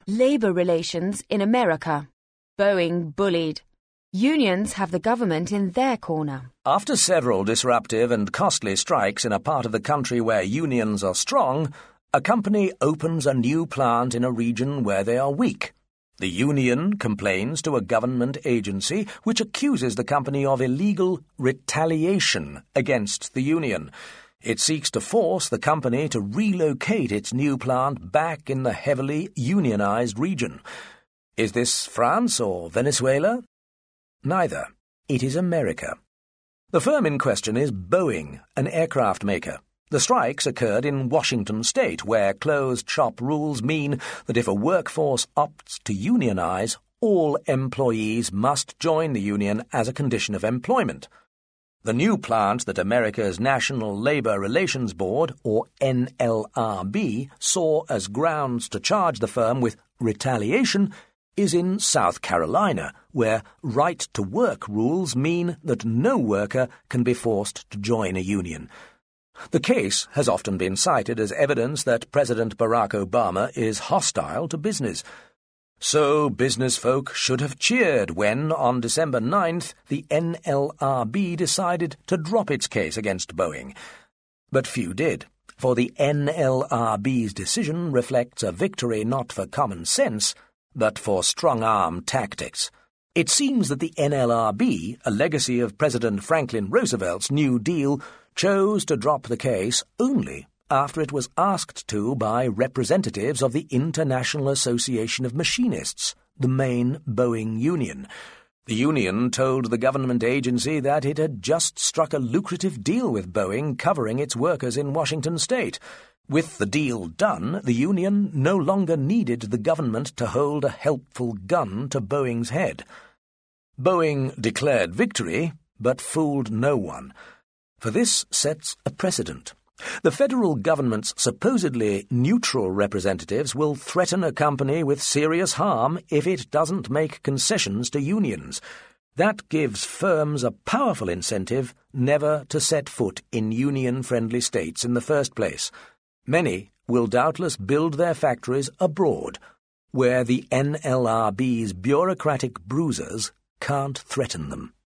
Labor relations in America. Boeing bullied. Unions have the government in their corner. After several disruptive and costly strikes in a part of the country where unions are strong, a company opens a new plant in a region where they are weak. The union complains to a government agency which accuses the company of illegal retaliation against the union. It seeks to force the company to relocate its new plant back in the heavily unionized region. Is this France or Venezuela? Neither. It is America. The firm in question is Boeing, an aircraft maker. The strikes occurred in Washington state, where closed-shop rules mean that if a workforce opts to unionize, all employees must join the union as a condition of employment. The new plant that America's National Labor Relations Board, or NLRB, saw as grounds to charge the firm with retaliation is in South Carolina, where right-to-work rules mean that no worker can be forced to join a union. The case has often been cited as evidence that President Barack Obama is hostile to business. So business folk should have cheered when, on December 9th, the NLRB decided to drop its case against Boeing. But few did, for the NLRB's decision reflects a victory not for common sense, but for strong-arm tactics. It seems that the NLRB, a legacy of President Franklin Roosevelt's New Deal, chose to drop the case only after it was asked to by representatives of the International Association of Machinists, the main Boeing union. The union told the government agency that it had just struck a lucrative deal with Boeing covering its workers in Washington state. With the deal done, the union no longer needed the government to hold a helpful gun to Boeing's head. Boeing declared victory, but fooled no one. For this sets a precedent. The federal government's supposedly neutral representatives will threaten a company with serious harm if it doesn't make concessions to unions. That gives firms a powerful incentive never to set foot in union-friendly states in the first place. Many will doubtless build their factories abroad, where the NLRB's bureaucratic bruisers can't threaten them.